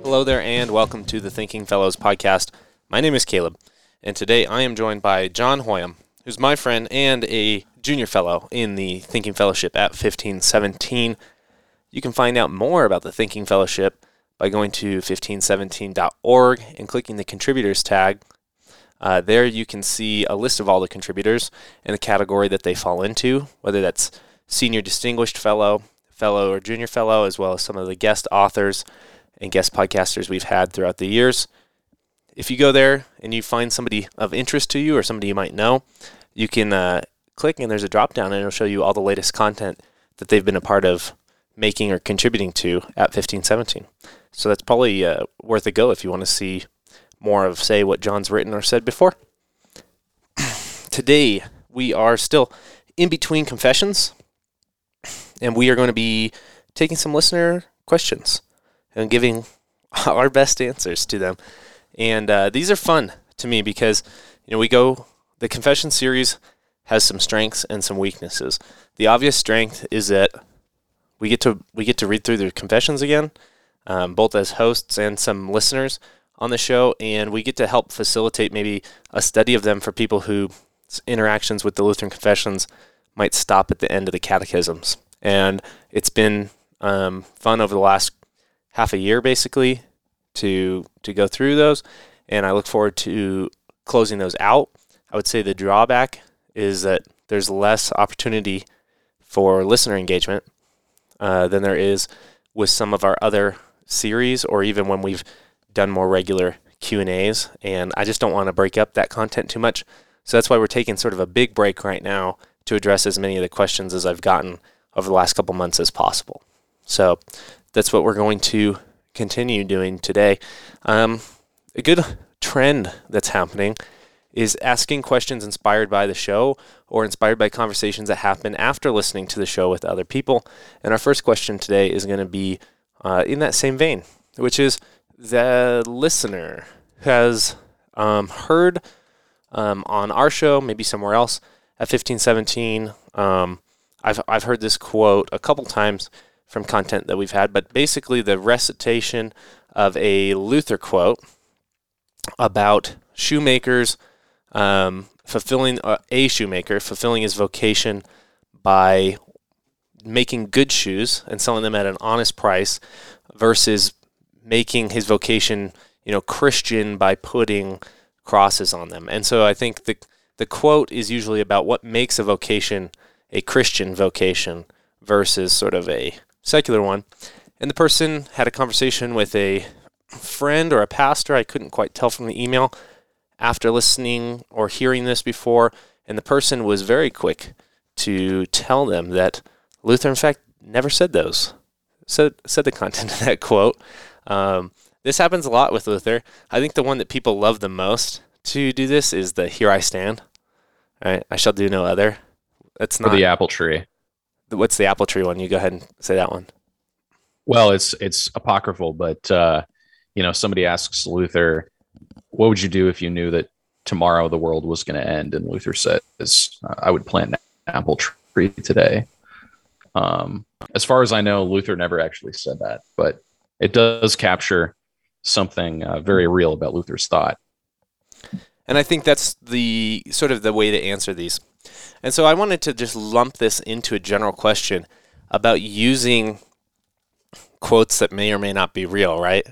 Hello there, and welcome to the Thinking Fellows podcast. My name is Caleb, and today I am joined by John Hoyam, who's my friend and a junior fellow in the Thinking Fellowship at 1517. You can find out more about the Thinking Fellowship by going to 1517.org and clicking the contributors tag. There you can see a list of all the contributors and the category that they fall into, whether that's senior distinguished fellow, fellow or junior fellow, as well as some of the guest authors and guest podcasters we've had throughout the years. If you go there and you find somebody of interest to you or somebody you might know, you can click and there's a drop down and it'll show you all the latest content that they've been a part of making or contributing to at 1517. So that's probably worth a go if you want to see more of, say, what John's written or said before. Today, we are still in between confessions, and we are going to be taking some listener questions and giving our best answers to them. And these are fun to me because, the confession series has some strengths and some weaknesses. The obvious strength is that we get to read through the confessions again, both as hosts and some listeners on the show, and we get to help facilitate maybe a study of them for people whose interactions with the Lutheran confessions might stop at the end of the catechisms. And it's been fun over the last half a year, basically, to go through those, and I look forward to closing those out. I would say the drawback is that there's less opportunity for listener engagement than there is with some of our other series, or even when we've done more regular Q&As, and I just don't want to break up that content too much. So that's why we're taking sort of a big break right now to address as many of the questions as I've gotten over the last couple months as possible. So that's what we're going to continue doing today. A good trend that's happening is asking questions inspired by the show or inspired by conversations that happen after listening to the show with other people. And our first question today is going to be in that same vein, which is the listener has heard on our show, maybe somewhere else at 1517. I've heard this quote a couple times from content that we've had, but basically the recitation of a Luther quote about shoemakers fulfilling his vocation by making good shoes and selling them at an honest price versus making his vocation, Christian by putting crosses on them. And so I think the quote is usually about what makes a vocation a Christian vocation versus sort of a secular one. And the person had a conversation with a friend or a pastor, I couldn't quite tell from the email, after listening or hearing this before, and the person was very quick to tell them that Luther, in fact, never said the content of that quote. This happens a lot with Luther. I think the one that people love the most to do this is the "Here I stand." All right, I shall do no other. That's not the apple tree. What's the apple tree one? You go ahead and say that one. Well, it's apocryphal, but somebody asks Luther, "What would you do if you knew that tomorrow the world was going to end?" And Luther says, "I would plant an apple tree today." As far as I know, Luther never actually said that, but it does capture something very real about Luther's thought. And I think that's the sort of the way to answer these. And so I wanted to just lump this into a general question about using quotes that may or may not be real, right?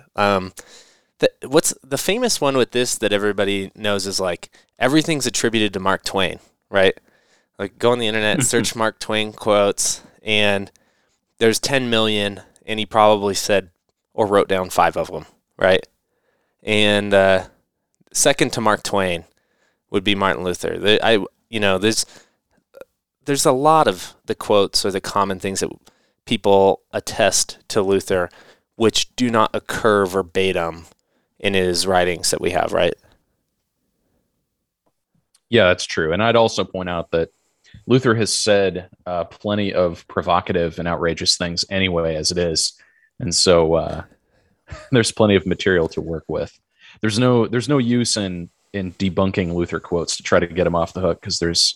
What's the famous one with this that everybody knows is like, everything's attributed to Mark Twain, right? Like, go on the internet, search Mark Twain quotes, and there's 10 million, and he probably said or wrote down 5 of them, right? And second to Mark Twain would be Martin Luther. There's a lot of the quotes or the common things that people attest to Luther which do not occur verbatim in his writings that we have, right? Yeah, that's true. And I'd also point out that Luther has said plenty of provocative and outrageous things anyway, as it is. And so there's plenty of material to work with. There's no use in debunking Luther quotes to try to get him off the hook, because there's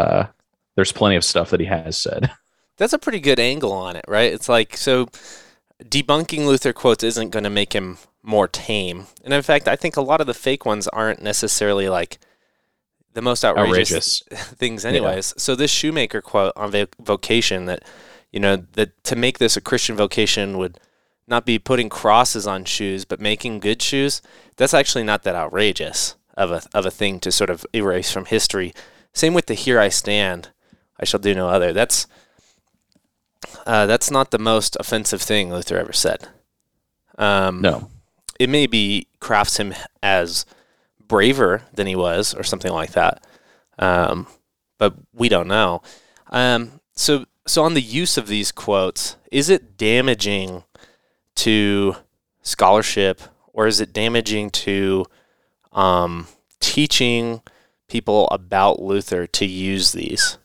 plenty of stuff that he has said. That's a pretty good angle on it, right? It's like, so debunking Luther quotes isn't going to make him more tame. And in fact, I think a lot of the fake ones aren't necessarily like the most outrageous things anyways. Yeah. So this shoemaker quote on vocation that, that to make this a Christian vocation would not be putting crosses on shoes, but making good shoes, that's actually not that outrageous of a thing to sort of erase from history. Same with the "Here I stand, I shall do no other." That's not the most offensive thing Luther ever said. No. It maybe crafts him as braver than he was or something like that. But we don't know. So on the use of these quotes, is it damaging to scholarship, or is it damaging to teaching people about Luther to use these?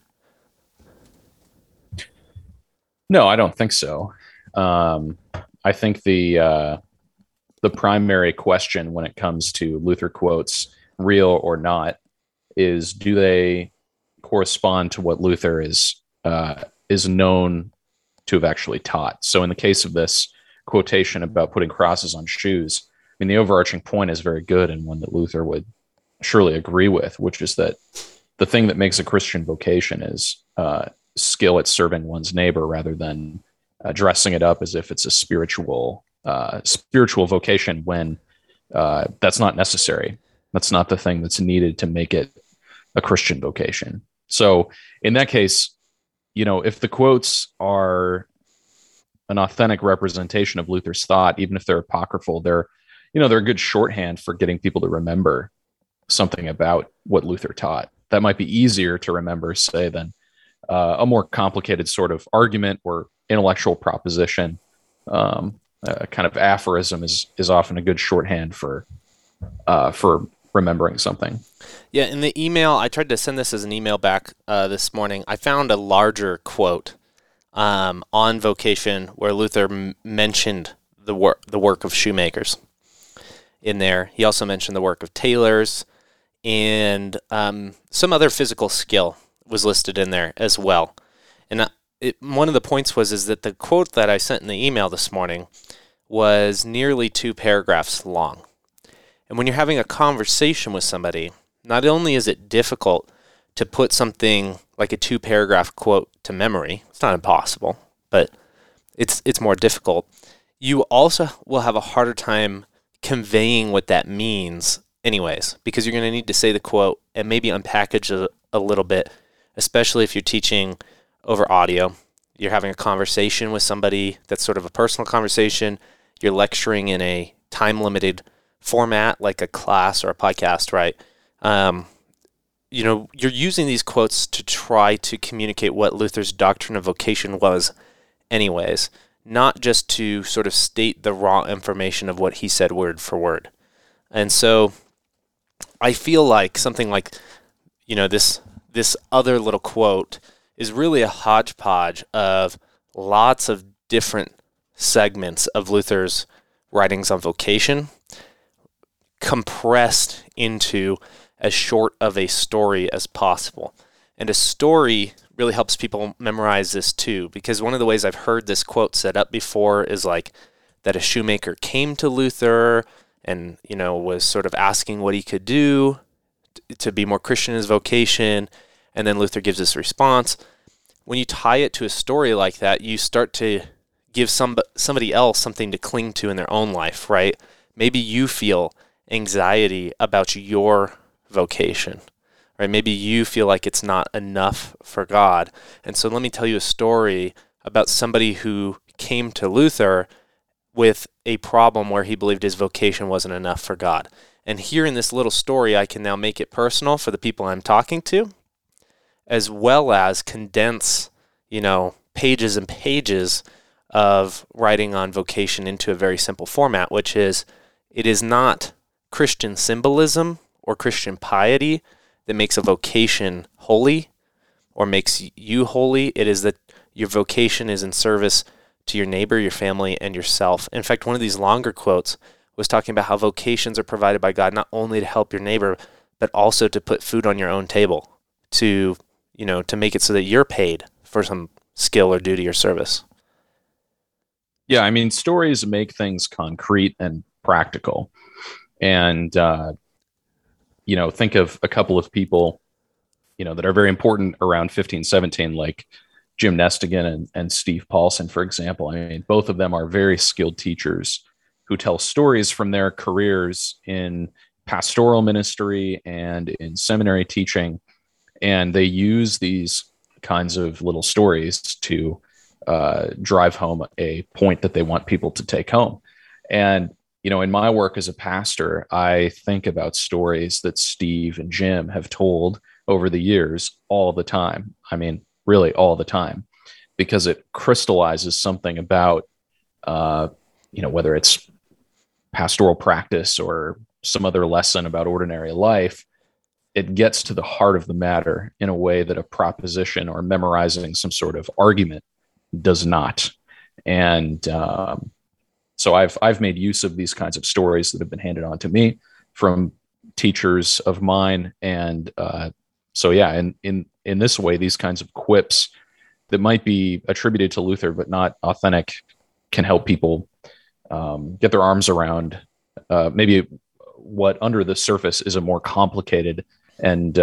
No, I don't think so. I think the primary question when it comes to Luther quotes, real or not, is do they correspond to what Luther is known to have actually taught? So in the case of this quotation about putting crosses on shoes, I mean, the overarching point is very good and one that Luther would surely agree with, which is that the thing that makes a Christian vocation is skill at serving one's neighbor rather than dressing it up as if it's a spiritual vocation when that's not necessary. That's not the thing that's needed to make it a Christian vocation. So in that case, if the quotes are an authentic representation of Luther's thought, even if they're apocryphal, they're a good shorthand for getting people to remember something about what Luther taught. That might be easier to remember, say, than a more complicated sort of argument or intellectual proposition. A kind of aphorism is often a good shorthand for remembering something. Yeah, in the email, I tried to send this as an email back this morning. I found a larger quote on vocation where Luther mentioned the work of shoemakers in there. He also mentioned the work of tailors, and some other physical skill was listed in there as well. And one of the points is that the quote that I sent in the email this morning was nearly 2 paragraphs long. And when you're having a conversation with somebody, not only is it difficult to put something like a 2-paragraph quote to memory, it's not impossible, but it's more difficult. You also will have a harder time conveying what that means anyways, because you're going to need to say the quote and maybe unpackage a little bit, especially if you're teaching over audio. You're having a conversation with somebody that's sort of a personal conversation. You're lecturing in a time-limited format like a class or a podcast, right? You're using these quotes to try to communicate what Luther's doctrine of vocation was anyways, not just to sort of state the raw information of what he said word for word. And so I feel like something like, this other little quote is really a hodgepodge of lots of different segments of Luther's writings on vocation compressed into as short of a story as possible. And a story really helps people memorize this too, because one of the ways I've heard this quote set up before is like that a shoemaker came to Luther and, was sort of asking what he could do to be more Christian in his vocation, and then Luther gives this response. When you tie it to a story like that, you start to give somebody else something to cling to in their own life, right? Maybe you feel anxiety about your vocation, right? Maybe you feel like it's not enough for God. And so let me tell you a story about somebody who came to Luther with a problem where he believed his vocation wasn't enough for God. And here in this little story, I can now make it personal for the people I'm talking to, as well as condense, pages and pages of writing on vocation into a very simple format, which is, it is not Christian symbolism or Christian piety that makes a vocation holy or makes you holy. It is that your vocation is in service to your neighbor, your family, and yourself. In fact, one of these longer quotes was talking about how vocations are provided by God not only to help your neighbor, but also to put food on your own table, to make it so that you're paid for some skill or duty or service. Yeah, I mean, stories make things concrete and practical. And, think of a couple of people, that are very important around 1517, like Jim Nestigan and Steve Paulson, for example. I mean, both of them are very skilled teachers who tell stories from their careers in pastoral ministry and in seminary teaching. And they use these kinds of little stories to drive home a point that they want people to take home. And, in my work as a pastor, I think about stories that Steve and Jim have told over the years all the time. I mean, really all the time, because it crystallizes something about, whether it's pastoral practice or some other lesson about ordinary life. It gets to the heart of the matter in a way that a proposition or memorizing some sort of argument does not. And so I've made use of these kinds of stories that have been handed on to me from teachers of mine. And so yeah, in this way, these kinds of quips that might be attributed to Luther but not authentic can help people get their arms around maybe what under the surface is a more complicated and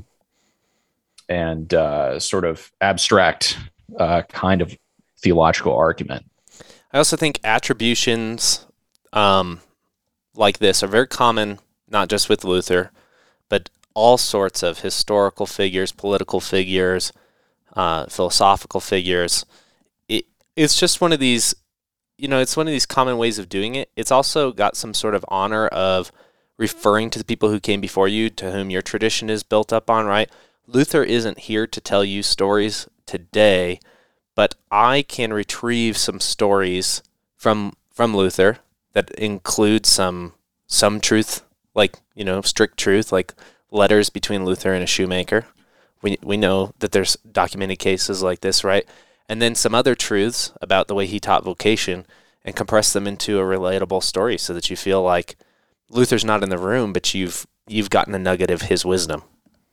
sort of abstract kind of theological argument. I also think attributions like this are very common, not just with Luther, but all sorts of historical figures, political figures, philosophical figures. It's just one of these, it's one of these common ways of doing it. It's also got some sort of honor of referring to the people who came before you, to whom your tradition is built up on, right? Luther isn't here to tell you stories today, but I can retrieve some stories from Luther that include some truth, like, strict truth, like letters between Luther and a shoemaker. We know that there's documented cases like this, right? And then some other truths about the way he taught vocation, and compress them into a relatable story so that you feel like Luther's not in the room, but you've gotten a nugget of his wisdom.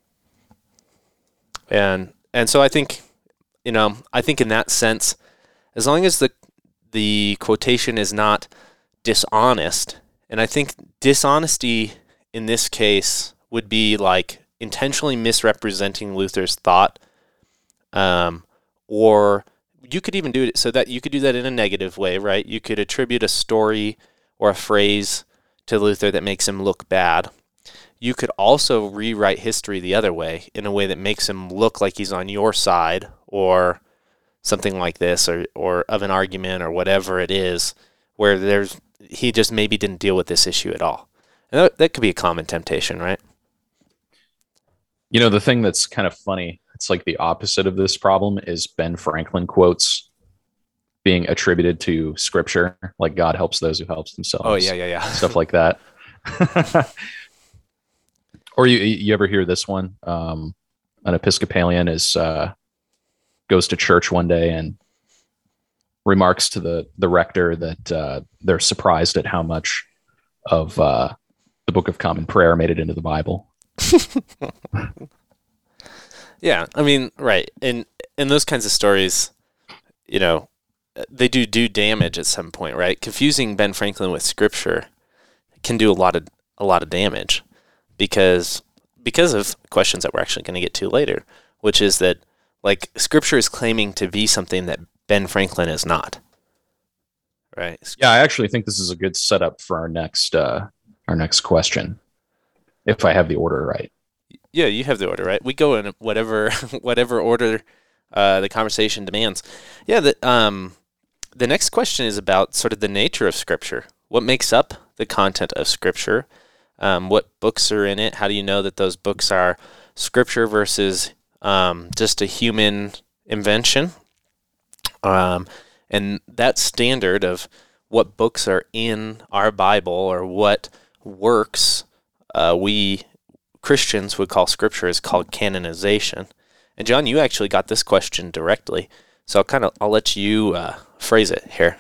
And so I think, I think in that sense, as long as the quotation is not dishonest, and I think dishonesty in this case would be like intentionally misrepresenting Luther's thought, or you could even do it so that you could do that in a negative way, right? You could attribute a story or a phrase to Luther that makes him look bad. You could also rewrite history the other way, in a way that makes him look like he's on your side, or something like this, or of an argument, or whatever it is, where he just maybe didn't deal with this issue at all. And that could be a common temptation, right? The thing that's kind of funny, it's like the opposite of this problem, is Ben Franklin quotes being attributed to scripture, like God helps those who helps themselves. Oh, yeah. Stuff like that. Or you ever hear this one? An Episcopalian goes to church one day and remarks to the rector that they're surprised at how much of the Book of Common Prayer made it into the Bible. Yeah, I mean, right. And those kinds of stories, they do damage at some point, right? Confusing Ben Franklin with scripture can do a lot of damage because of questions that we're actually going to get to later, which is that, like, scripture is claiming to be something that Ben Franklin is not. Right? Yeah, I actually think this is a good setup for our next question, if I have the order right. Yeah, you have the order right. We go in whatever order the conversation demands. Yeah, the next question is about sort of the nature of Scripture. What makes up the content of Scripture? What books are in it? How do you know that those books are Scripture versus just a human invention? And that standard of what books are in our Bible, or what works we Christians would call Scripture, is called canonization. And John, you actually got this question directly, so I'll let you phrase it here.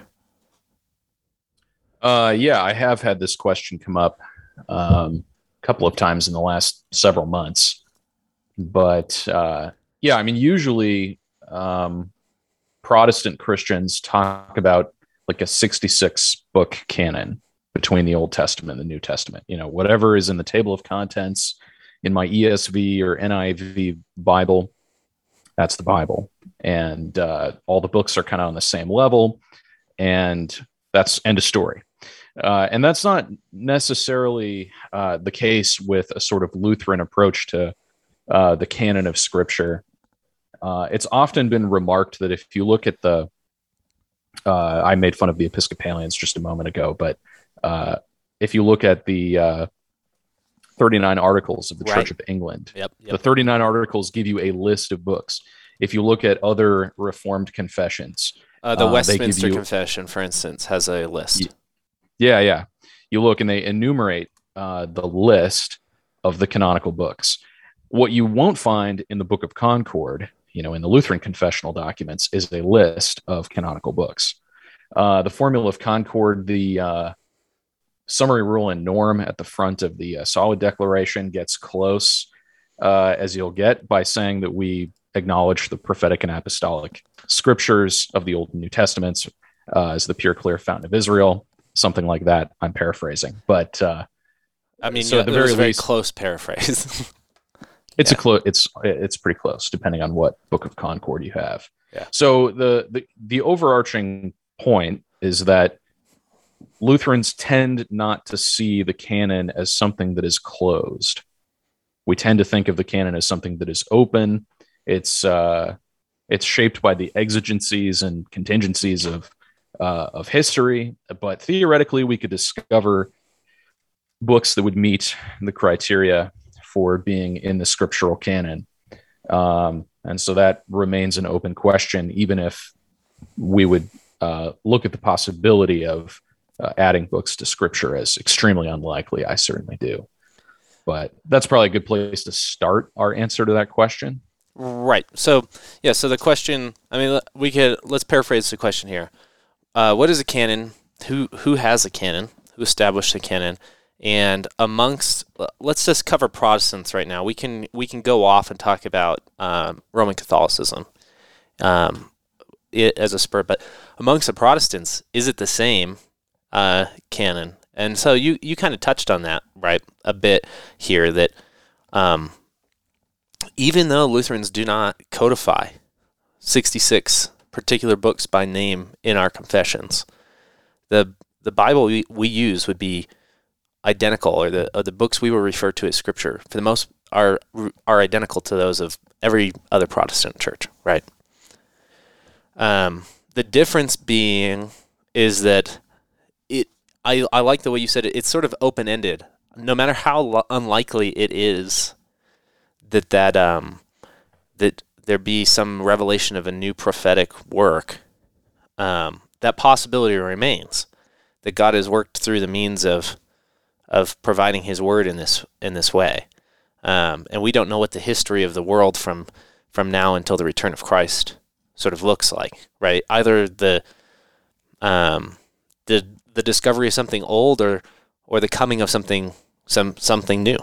Yeah, I have had this question come up a couple of times in the last several months, but yeah, I mean, usually Protestant Christians talk about like a 66 book canon between the Old Testament and the New Testament. Whatever is in the table of contents in my ESV or NIV Bible, that's the Bible. And all the books are kind of on the same level. And that's end of story. And that's not necessarily the case with a sort of Lutheran approach to the canon of Scripture. It's often been remarked that if you look at I made fun of the Episcopalians just a moment ago, but if you look at the 39 articles of the Church of England, the 39 articles give you a list of books. If you look at other Reformed confessions, the Westminster Confession, for instance, has a list. Yeah. You look and they enumerate the list of the canonical books. What you won't find in the Book of Concord, in the Lutheran confessional documents, is a list of canonical books. The Formula of Concord, the summary rule and norm at the front of the Solid Declaration gets close as you'll get by saying that we acknowledge the prophetic and apostolic scriptures of the Old and New Testaments as the pure, clear fountain of Israel, something like that. I'm paraphrasing, but so at the very least, very close paraphrase. It's it's pretty close, depending on what Book of Concord you have. Yeah. So the overarching point is that Lutherans tend not to see the canon as something that is closed. We tend to think of the canon as something that is open. It's shaped by the exigencies and contingencies of history, but theoretically we could discover books that would meet the criteria for being in the scriptural canon. And so that remains an open question, even if we would look at the possibility of adding books to scripture as extremely unlikely. I certainly do. But that's probably a good place to start our answer to that question. Right. So the question, let's paraphrase the question here. What is a canon? Who has a canon? Who established a canon? And let's just cover Protestants right now. We can go off and talk about Roman Catholicism as a spur, but amongst the Protestants, is it the same canon? And so you kind of touched on that, right, a bit here, that even though Lutherans do not codify 66 particular books by name in our confessions, the Bible we use would be identical, or the books we will refer to as Scripture, for the most are identical to those of every other Protestant church, right? The difference being is that I like the way you said it. It's sort of open-ended. No matter how unlikely it is that there be some revelation of a new prophetic work, that possibility remains. That God has worked through the means of providing His word in this way, and we don't know what the history of the world from now until the return of Christ sort of looks like, right? Either the discovery of something old, or the coming of something new.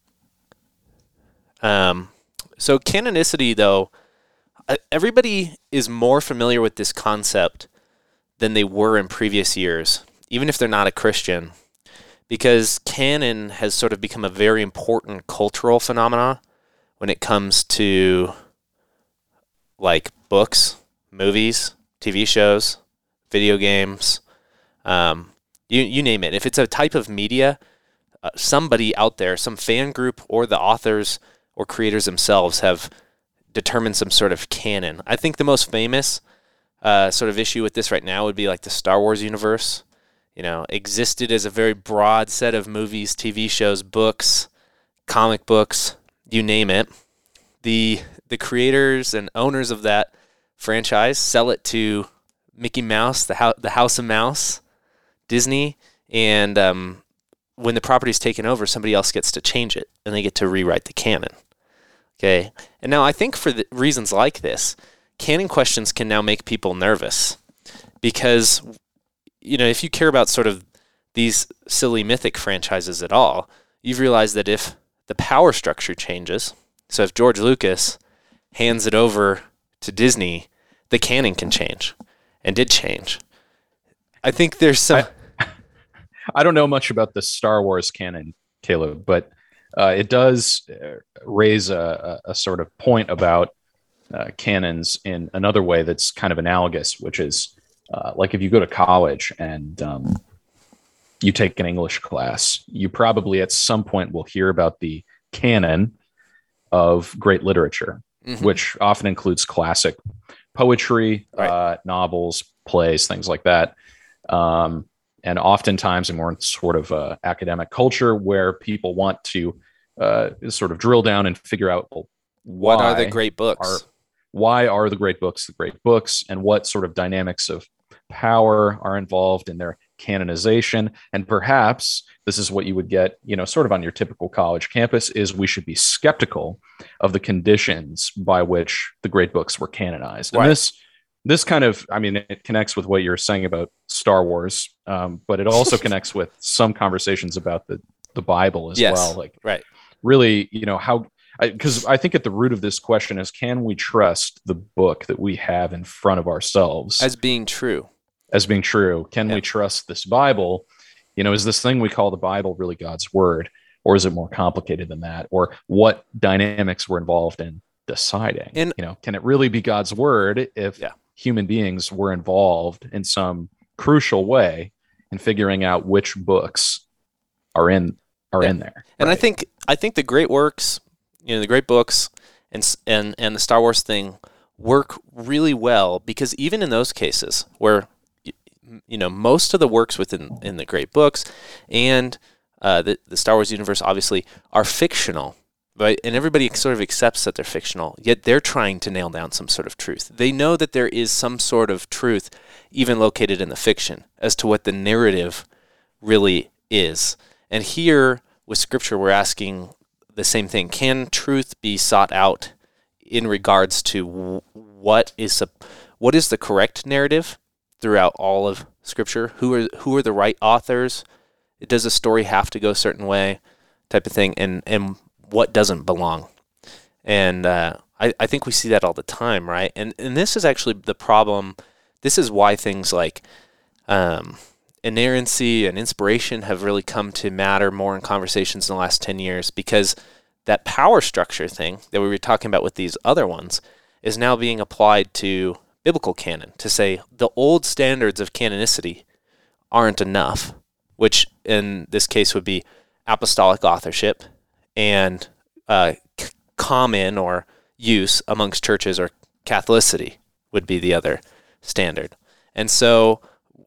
So canonicity, though, everybody is more familiar with this concept than they were in previous years, even if they're not a Christian, because canon has sort of become a very important cultural phenomena when it comes to like books, movies, TV shows, video games, you name it. If it's a type of media, somebody out there, some fan group, or the authors or creators themselves have determined some sort of canon. I think the most famous sort of issue with this right now would be like the Star Wars universe. Existed as a very broad set of movies, TV shows, books, comic books, you name it. The creators and owners of that franchise sell it to Mickey Mouse, the House of Mouse, Disney, and when the property's taken over, somebody else gets to change it, and they get to rewrite the canon. Okay, and now I think for the reasons like this, canon questions can now make people nervous, because if you care about sort of these silly mythic franchises at all, you've realized that if the power structure changes, so if George Lucas hands it over to Disney, the canon can change, and did change. I think there's some. I don't know much about the Star Wars canon, Caleb, but it does raise a sort of point about canons in another way that's kind of analogous, which is like if you go to college and you take an English class, you probably at some point will hear about the canon of great literature, which often includes classic poetry, right. Novels, plays, things like that. And oftentimes in more sort of academic culture where people want to sort of drill down and figure out, well, what are the great books? Why are the great books, and what sort of dynamics of power are involved in their canonization? And perhaps this is what you would get, sort of on your typical college campus, is we should be skeptical of the conditions by which the great books were canonized. Right. And this kind of, it connects with what you're saying about Star Wars, but it also connects with some conversations about the Bible as well. Like, right. Really, how, because I think at the root of this question is, can we trust the book that we have in front of ourselves as being true? Can we trust this Bible? Is this thing we call the Bible really God's word, or is it more complicated than that? Or what dynamics were involved in deciding? And, can it really be God's word if human beings were involved in some crucial way in figuring out which books are in there? And right? I think the great works, the great books and the Star Wars thing work really well, because even in those cases where most of the works in the great books and the Star Wars universe obviously are fictional, right? And everybody sort of accepts that they're fictional, yet they're trying to nail down some sort of truth. They know that there is some sort of truth even located in the fiction as to what the narrative really is. And here with Scripture, we're asking the same thing. Can truth be sought out in regards to what is the correct narrative throughout all of Scripture? Who are the right authors? Does a story have to go a certain way, type of thing, and what doesn't belong? And I think we see that all the time, right? And this is actually the problem. This is why things like inerrancy and inspiration have really come to matter more in conversations in the last 10 years, because that power structure thing that we were talking about with these other ones is now being applied to biblical canon, to say the old standards of canonicity aren't enough, which in this case would be apostolic authorship and common or use amongst churches, or Catholicity would be the other standard. And so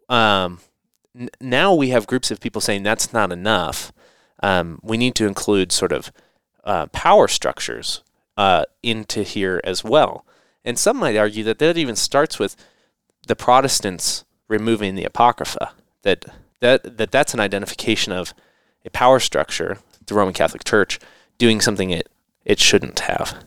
now we have groups of people saying that's not enough. We need to include sort of power structures into here as well. And some might argue that even starts with the Protestants removing the Apocrypha, that's an identification of a power structure, the Roman Catholic Church, doing something it shouldn't have.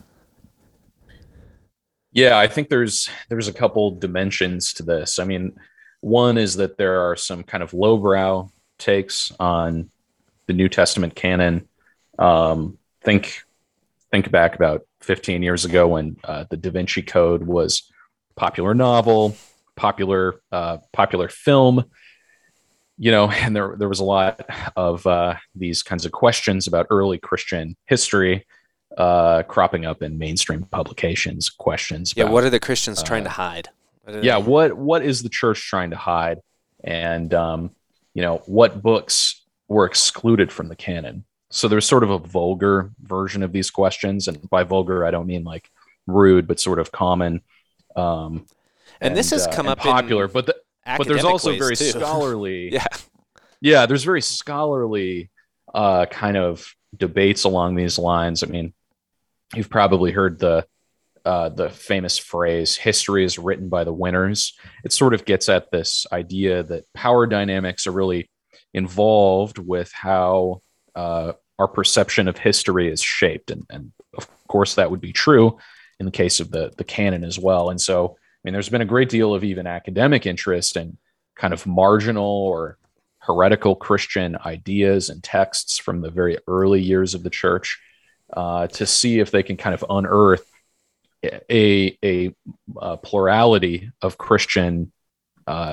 Yeah, I think there's a couple dimensions to this. One is that there are some kind of lowbrow takes on the New Testament canon. Think back about 15 years ago when the Da Vinci Code was popular novel, popular film, and there was a lot of these kinds of questions about early Christian history cropping up in mainstream publications. Questions about, what are the Christians trying to hide? What is the church trying to hide? And what books were excluded from the canon? So there's sort of a vulgar version of these questions, and by vulgar I don't mean like rude, but sort of common. And this has come up popular, but there's also very too. Scholarly. Yeah. There's very scholarly kind of debates along these lines. You've probably heard the famous phrase, "History is written by the winners." It sort of gets at this idea that power dynamics are really involved with how our perception of history is shaped. And of course, that would be true in the case of the canon as well. And so, there's been a great deal of even academic interest in kind of marginal or heretical Christian ideas and texts from the very early years of the church to see if they can kind of unearth a plurality of Christian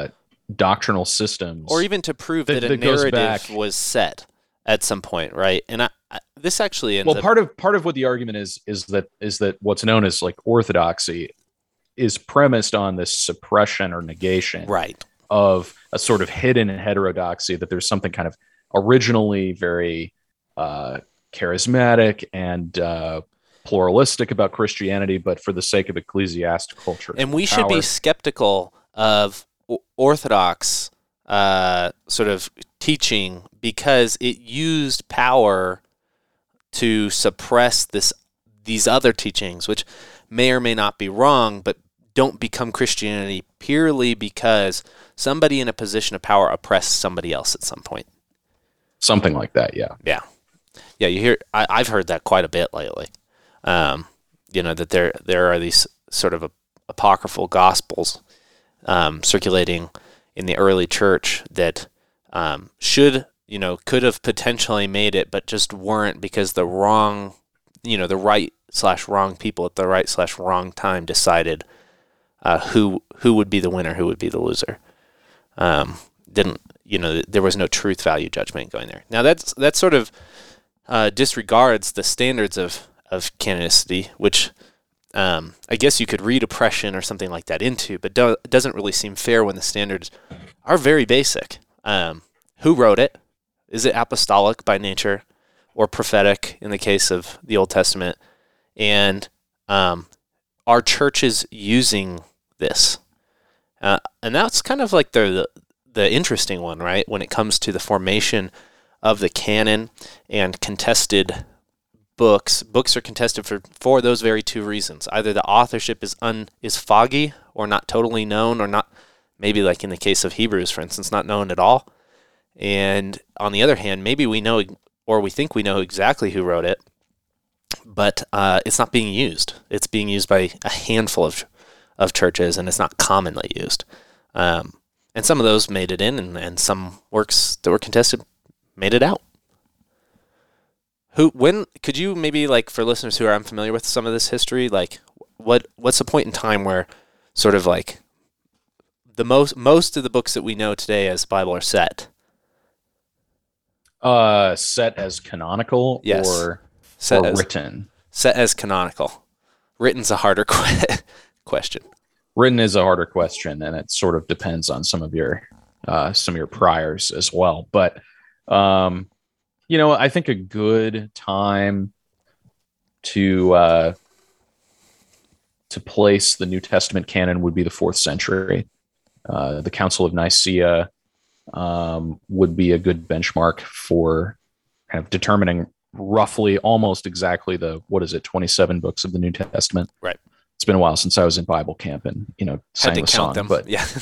doctrinal systems, or even to prove that a narrative was set at some point, right? And this actually ends up... part of what the argument is that what's known as like orthodoxy is premised on this suppression or negation, right, of a sort of hidden heterodoxy, that there's something kind of originally very charismatic and pluralistic about Christianity, but for the sake of ecclesiastical culture. And we should be skeptical of Orthodox sort of teaching because it used power to suppress these other teachings, which may or may not be wrong, but don't become Christianity purely because somebody in a position of power oppressed somebody else at some point. Something like that, yeah. Yeah. Yeah, you hear. I've heard that quite a bit lately. That there are these sort of apocryphal gospels circulating in the early church that could have potentially made it, but just weren't because the right/wrong people at the right/wrong time decided who would be the winner, who would be the loser. There was no truth value judgment going there. Now that sort of disregards the standards of canonicity, which I guess you could read oppression or something like that into, but it doesn't really seem fair when the standards are very basic. Who wrote it? Is it apostolic by nature or prophetic in the case of the Old Testament? And are churches using this? And that's kind of like the interesting one, right? When it comes to the formation of the canon and contested books are contested for those very two reasons. Either the authorship is foggy or not totally known, or not, maybe like in the case of Hebrews, for instance, not known at all. And on the other hand, maybe we know, or we think we know exactly who wrote it, but it's not being used. It's being used by a handful of churches, and it's not commonly used. And some of those made it in, and some works that were contested made it out. When could you maybe, like, for listeners who are unfamiliar with some of this history, like what's the point in time where sort of like the most of the books that we know today as Bible are set? Set as canonical, yes, or written? Set as canonical. Written's a harder question. Written is a harder question, and it sort of depends on some of your priors as well. But I think a good time to place the New Testament canon would be the 4th century. The Council of Nicaea would be a good benchmark for kind of determining roughly, almost exactly 27 books of the New Testament. Right. It's been a while since I was in Bible camp and sang the song, them. But yeah.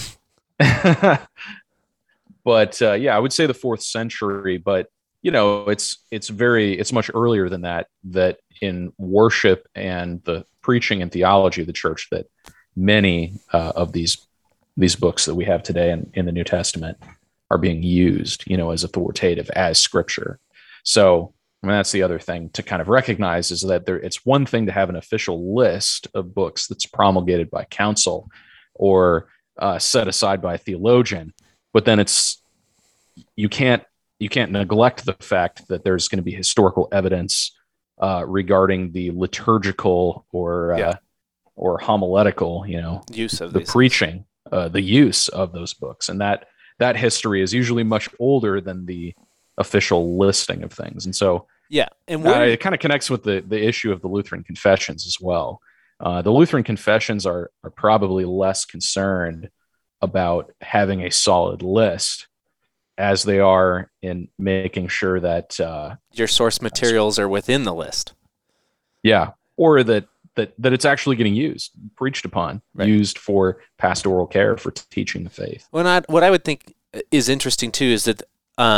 But I would say the 4th century. But it's much earlier than that. That in worship and the preaching and theology of the church, that many of these books that we have today in the New Testament are being used, as authoritative, as scripture. So, that's the other thing to kind of recognize, is that it's one thing to have an official list of books that's promulgated by council or set aside by a theologian, but then you can't neglect the fact that there's going to be historical evidence regarding the liturgical or homiletical, use of the preaching, the use of those books, and that history is usually much older than the official listing of things. And so and it kind of connects with the issue of the Lutheran confessions as well. The Lutheran confessions are probably less concerned about having a solid list as they are in making sure that your source materials are within the list. Yeah, or that it's actually getting used, preached upon, right, used for pastoral care, for teaching the faith. What I would think is interesting too is that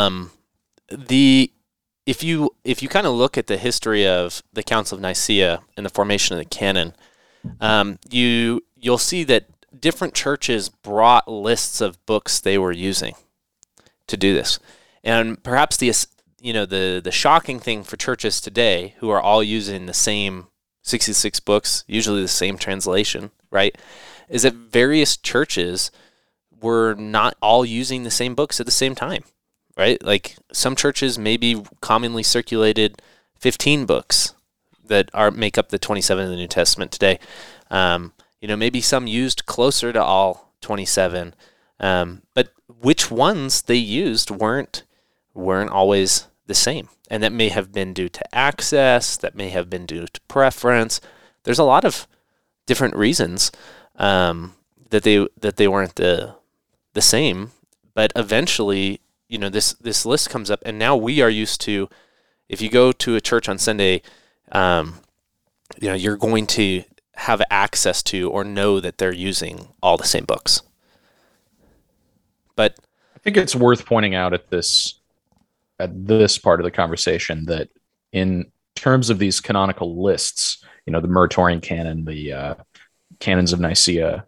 if you kind of look at the history of the Council of Nicaea and the formation of the canon, you'll see that different churches brought lists of books they were using to do this, and perhaps the shocking thing for churches today, who are all using the same 66 books, usually the same translation, right, is that various churches we're not all using the same books at the same time, right? Like some churches maybe commonly circulated 15 books that make up the 27 in the New Testament today. Maybe some used closer to all 27, but which ones they used weren't always the same. And that may have been due to access, that may have been due to preference. There's a lot of different reasons that they weren't the same. But eventually, this list comes up, and now we are used to, if you go to a church on Sunday, you're going to have access to or know that they're using all the same books. But I think it's worth pointing out at this part of the conversation that in terms of these canonical lists, the Muratorian canon, the canons of Nicaea,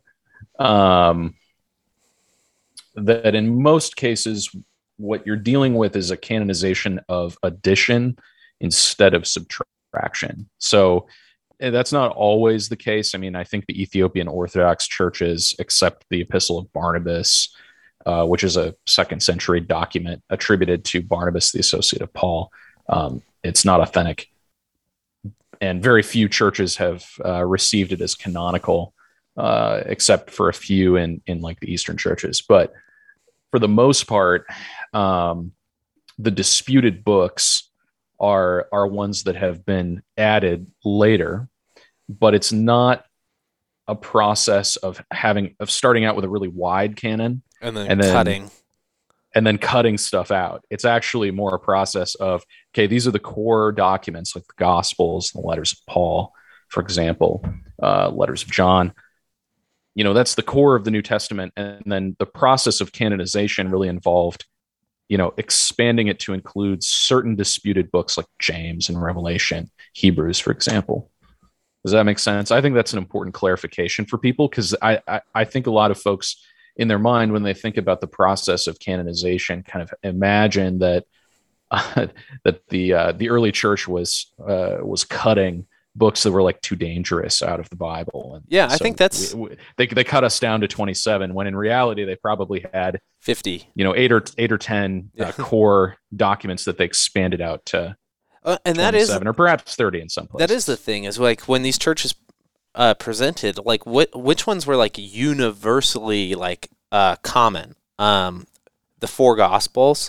that in most cases, what you're dealing with is a canonization of addition instead of subtraction. So that's not always the case. I mean, I think the Ethiopian Orthodox churches accept the Epistle of Barnabas, which is a 2nd century document attributed to Barnabas, the associate of Paul. It's not authentic, and very few churches have received it as canonical, except for a few in like the Eastern churches. But for the most part, the disputed books are ones that have been added later, but it's not a process of starting out with a really wide canon and then cutting stuff out. It's actually more a process of, okay, these are the core documents like the Gospels, the letters of Paul, for example, letters of John. That's the core of the New Testament. And then the process of canonization really involved, expanding it to include certain disputed books like James and Revelation, Hebrews, for example. Does that make sense? I think that's an important clarification for people, because I think a lot of folks in their mind, when they think about the process of canonization, kind of imagine that that the early church was cutting books that were like too dangerous out of the Bible. And yeah, I think that's they cut us down to 27, when in reality they probably had 50, 8 or 10 core documents that they expanded out to. And that is, or perhaps 30 in some places. That is the thing, is like when these churches presented, like which ones were like universally like common? The 4 Gospels,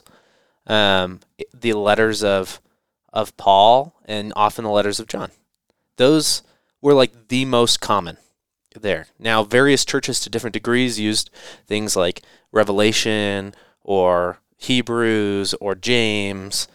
the letters of Paul, and often the letters of John. Those were like the most common there. Now, various churches to different degrees used things like Revelation or Hebrews or James,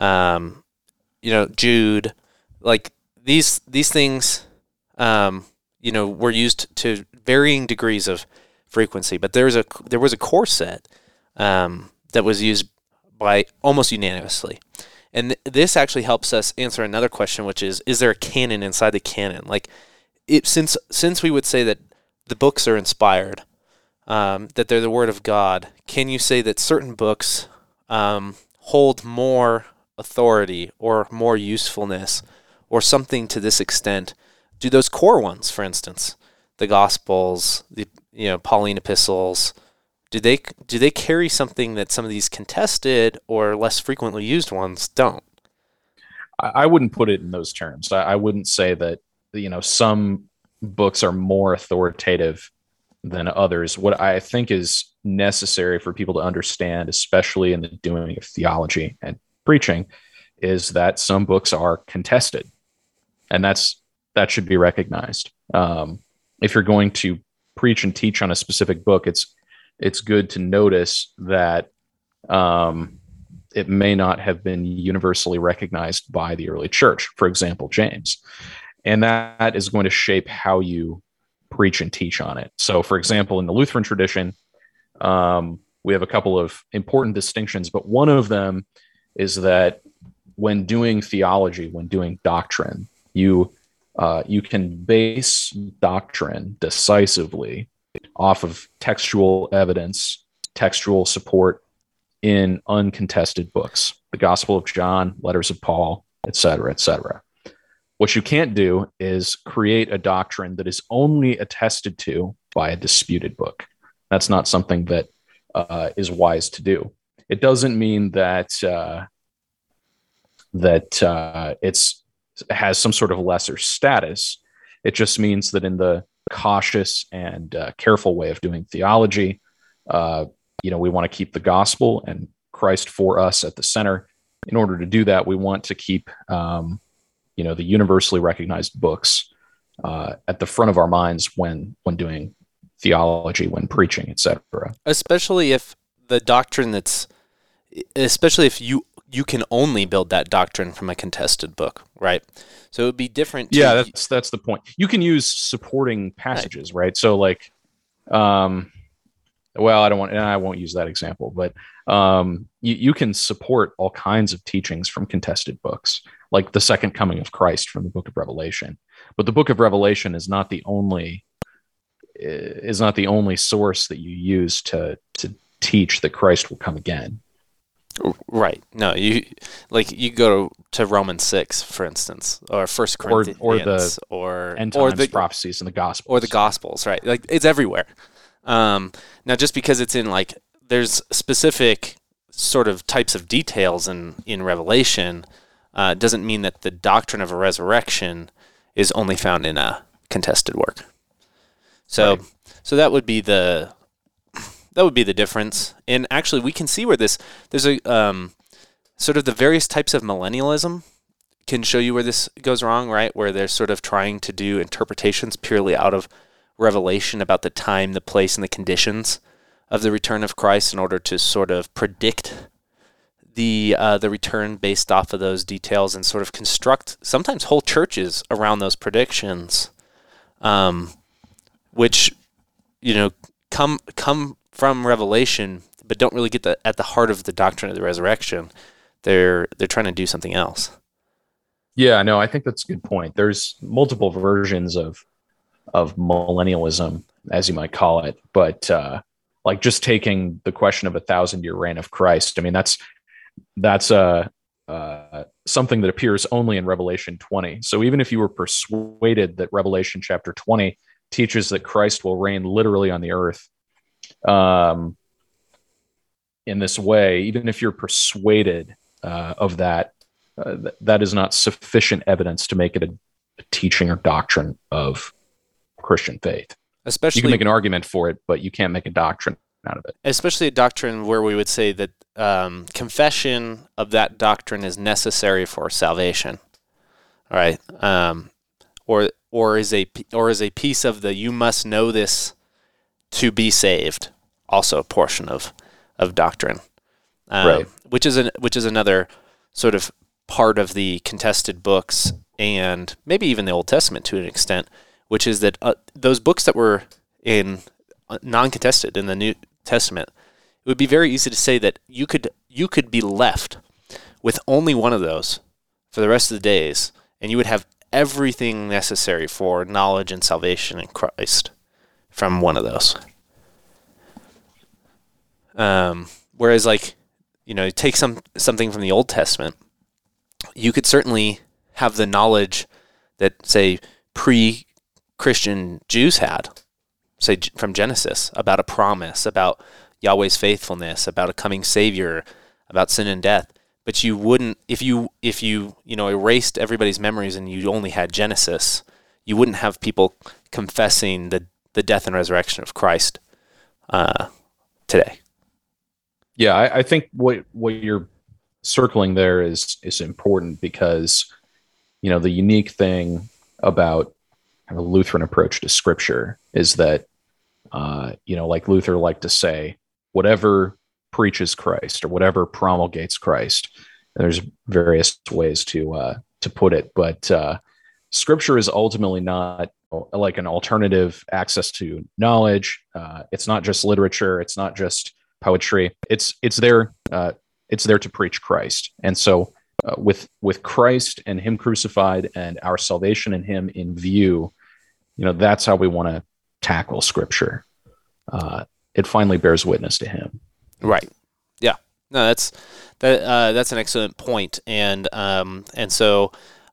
Jude. Like these things, were used to varying degrees of frequency. But there was a core set that was used by almost unanimously. And this actually helps us answer another question, which is there a canon inside the canon? Like, since we would say that the books are inspired, that they're the Word of God, can you say that certain books hold more authority or more usefulness or something to this extent? Do those core ones, for instance, the Gospels, the Pauline epistles, do they carry something that some of these contested or less frequently used ones don't? I wouldn't put it in those terms. I wouldn't say that some books are more authoritative than others. What I think is necessary for people to understand, especially in the doing of theology and preaching, is that some books are contested, and that should be recognized. If you're going to preach and teach on a specific book, it's good to notice that it may not have been universally recognized by the early church, for example, James. And that is going to shape how you preach and teach on it. So, for example, in the Lutheran tradition, we have a couple of important distinctions, but one of them is that when doing theology, when doing doctrine, you can base doctrine decisively off of textual evidence, textual support in uncontested books, the Gospel of John, letters of Paul, et cetera, et cetera. What you can't do is create a doctrine that is only attested to by a disputed book. That's not something that is wise to do. It doesn't mean that it's has some sort of lesser status. It just means that in the cautious and careful way of doing theology, we want to keep the gospel and Christ for us at the center. In order to do that, we want to keep the universally recognized books at the front of our minds when doing theology, when preaching, etc. Especially if the doctrine especially if you can only build that doctrine from a contested book, right? So it would be different. Yeah, that's the point. You can use supporting passages, right? So like, well, I won't use that example, but you can support all kinds of teachings from contested books, like the second coming of Christ from the book of Revelation. But the book of Revelation is not the only source that you use to teach that Christ will come again. Right. No, you go to Romans 6, for instance, or 1 Corinthians, or end times prophecies in the Gospels. Or the Gospels, right? Like, it's everywhere. Now, just because it's in, like, there's specific sort of types of details in Revelation, doesn't mean that the doctrine of a resurrection is only found in a contested work. So, right. So that would be the difference. And actually, we can see where there's a sort of the various types of millennialism can show you where this goes wrong, right? Where they're sort of trying to do interpretations purely out of revelation about the time, the place, and the conditions of the return of Christ in order to sort of predict the return based off of those details and sort of construct sometimes whole churches around those predictions, which come from Revelation, but don't really get at the heart of the doctrine of the resurrection. They're trying to do something else. Yeah, no, I think that's a good point. There's multiple versions of millennialism, as you might call it, but like just taking the question of 1,000-year reign of Christ. I mean, that's something that appears only in Revelation 20. So even if you were persuaded that Revelation chapter 20 teaches that Christ will reign literally on the earth, in this way, even if you're persuaded of that, that is not sufficient evidence to make it a teaching or doctrine of Christian faith. Especially, you can make an argument for it, but you can't make a doctrine out of it. Especially a doctrine where we would say that confession of that doctrine is necessary for salvation, all right? Or is a piece of the "you must know this to be saved" also a portion of doctrine, right? Which is another sort of part of the contested books and maybe even the Old Testament to an extent, which is that those books that were in non-contested in the New Testament, it would be very easy to say that you could be left with only one of those for the rest of the days, and you would have everything necessary for knowledge and salvation in Christ from one of those. Whereas, like, take something from the Old Testament, you could certainly have the knowledge that, say, pre-Christian Jews had, say, from Genesis, about a promise, about Yahweh's faithfulness, about a coming Savior, about sin and death. But you wouldn't, if you erased everybody's memories and you only had Genesis, you wouldn't have people confessing the death and resurrection of Christ today. Yeah, I think what you're circling there is important because, the unique thing about a Lutheran approach to Scripture is that, like Luther liked to say, whatever preaches Christ or whatever promulgates Christ. And there's various ways to put it, but Scripture is ultimately not like an alternative access to knowledge. It's not just literature. It's not just poetry. It's there to preach Christ. And so with Christ and Him crucified and our salvation in Him in view, that's how we want to tackle Scripture. It finally bears witness to Him. Right. Yeah. No, that's an excellent point. And so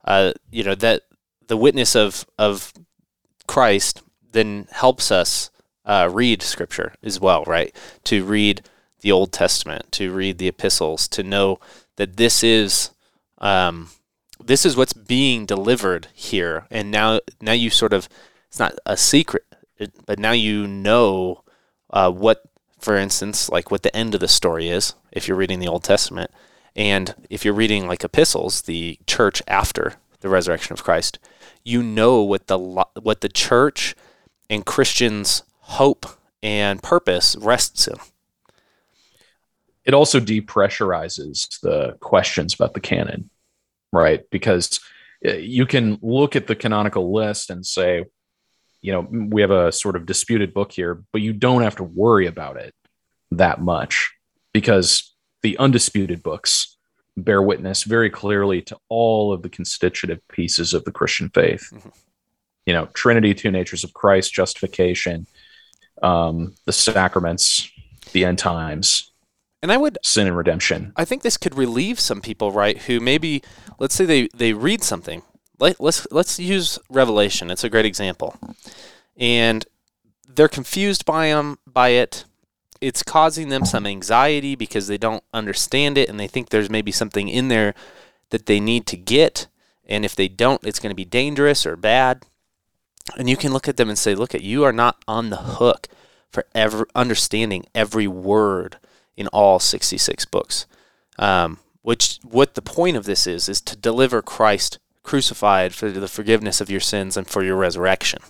that the witness of Christ then helps us read Scripture as well, right? To read the Old Testament, to read the epistles, to know that this is what's being delivered here, and now you sort of, it's not a secret, but now you know what, for instance, like what the end of the story is if you're reading the Old Testament, and if you're reading like epistles, the church after the resurrection of Christ, you know what the church and Christians' hope and purpose rests in. It also depressurizes the questions about the canon, right? Because you can look at the canonical list and say, we have a sort of disputed book here, but you don't have to worry about it that much because the undisputed books bear witness very clearly to all of the constitutive pieces of the Christian faith. Mm-hmm. Trinity, two natures of Christ, justification, the sacraments, the end times, and sin and redemption. I think this could relieve some people, right, who maybe, let's say they read something. Let's use Revelation. It's a great example. And they're confused by it. It's causing them some anxiety because they don't understand it, and they think there's maybe something in there that they need to get. And if they don't, it's going to be dangerous or bad. And you can look at them and say, look, you are not on the hook for understanding every word in all 66 books. What the point of this is to deliver Christ crucified for the forgiveness of your sins and for your resurrection.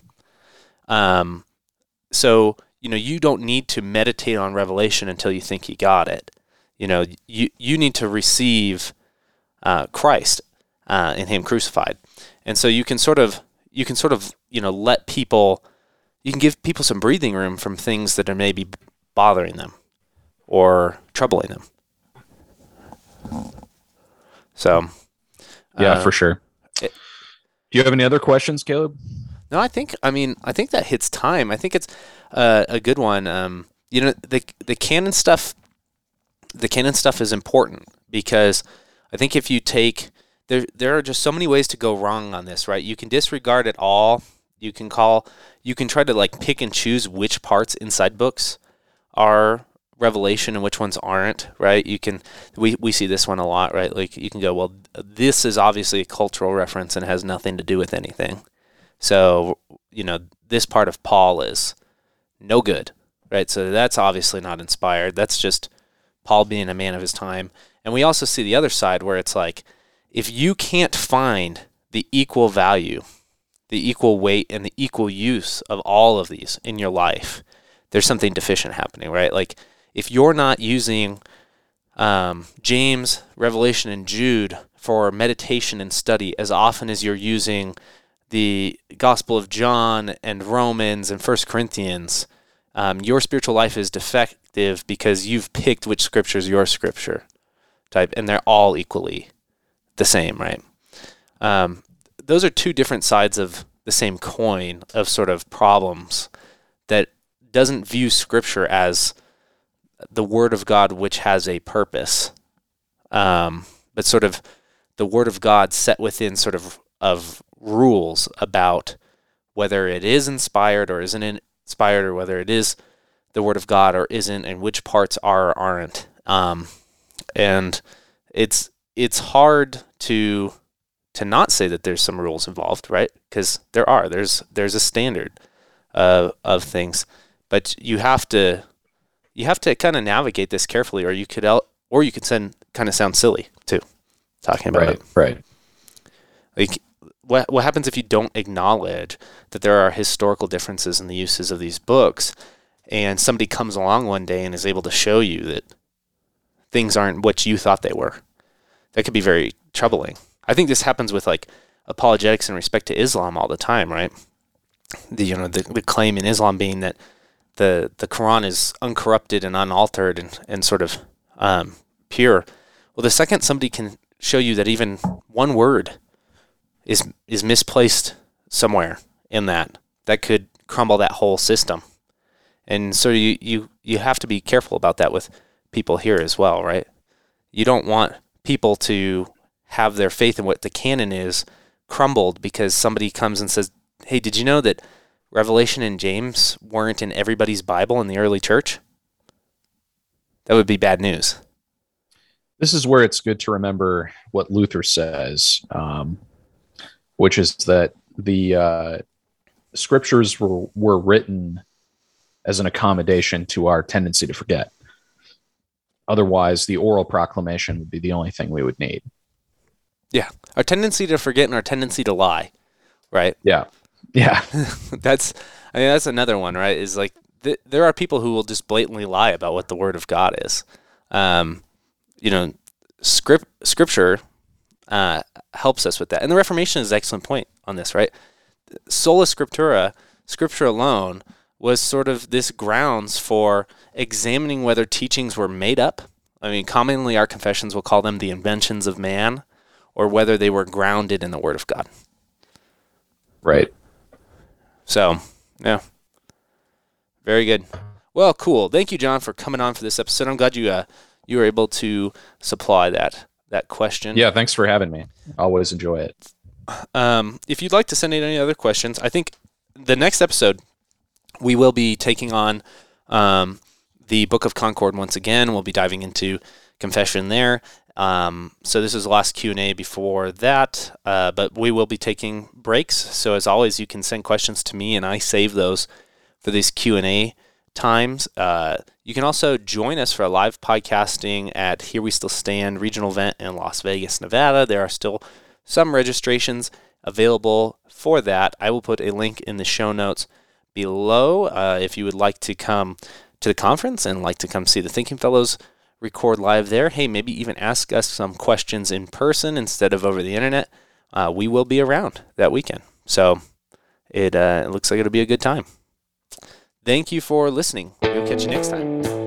So, you don't need to meditate on Revelation until you think you got it. You need to receive Christ and Him crucified. And so you can sort of let people, you can give people some breathing room from things that are maybe bothering them or troubling them. So, yeah, for sure. Do you have any other questions, Caleb? No, I think that hits time. I think it's a good one. The canon stuff. The canon stuff is important because I think if you take there are just so many ways to go wrong on this, right? You can disregard it all. You can try to like pick and choose which parts inside books are revelation and which ones aren't, right? We see this one a lot, right? Like you can go, well, this is obviously a cultural reference and has nothing to do with anything. So, this part of Paul is no good, right? So that's obviously not inspired. That's just Paul being a man of his time. And we also see the other side where it's like, if you can't find the equal value, the equal weight, and the equal use of all of these in your life, there's something deficient happening, right? Like if you're not using James, Revelation, and Jude for meditation and study as often as you're using the Gospel of John and Romans and 1 Corinthians, your spiritual life is defective because you've picked which scripture is your scripture type, and they're all equally the same, right? Those are two different sides of the same coin of sort of problems that doesn't view scripture as the word of God which has a purpose, but sort of the word of God set within sort of rules about whether it is inspired or isn't inspired, or whether it is the word of God or isn't, and which parts are or aren't. And it's hard to not say that there's some rules involved, right? Because there's a standard of things, but you have to kind of navigate this carefully, or you could kind of sound silly too, talking about it. Right. Like what happens if you don't acknowledge that there are historical differences in the uses of these books, and somebody comes along one day and is able to show you that things aren't what you thought they were? That could be very troubling. I think this happens with like apologetics in respect to Islam all the time, right? The claim in Islam being that the Quran is uncorrupted and unaltered and sort of pure. Well, the second somebody can show you that even one word is misplaced somewhere in that could crumble that whole system. And so you have to be careful about that with people here as well, right? You don't want people to have their faith in what the canon is crumbled because somebody comes and says, hey, did you know that Revelation and James weren't in everybody's Bible in the early church, that would be bad news. This is where it's good to remember what Luther says, which is that the scriptures were written as an accommodation to our tendency to forget. Otherwise, the oral proclamation would be the only thing we would need. Yeah, our tendency to forget and our tendency to lie, right? Yeah. That's another one, right? Is like there are people who will just blatantly lie about what the Word of God is. Scripture helps us with that, and the Reformation is an excellent point on this, right? Sola Scriptura, Scripture alone, was sort of this grounds for examining whether teachings were made up. I mean, commonly our confessions will call them the inventions of man, or whether they were grounded in the Word of God. Right. So, yeah. Very good. Well, cool. Thank you, John, for coming on for this episode. I'm glad you were able to supply that question. Yeah, thanks for having me. Always enjoy it. If you'd like to send in any other questions, I think the next episode we will be taking on the Book of Concord once again. We'll be diving into confession there. So this is the last Q&A before that, but we will be taking breaks. So as always, you can send questions to me, and I save those for these Q&A times. You can also join us for a live podcasting at Here We Still Stand regional event in Las Vegas, Nevada. There are still some registrations available for that. I will put a link in the show notes below if you would like to come to the conference and like to come see the Thinking Fellows record live there. Hey, maybe even ask us some questions in person instead of over the internet. We will be around that weekend. So it looks like it'll be a good time. Thank you for listening. We'll catch you next time.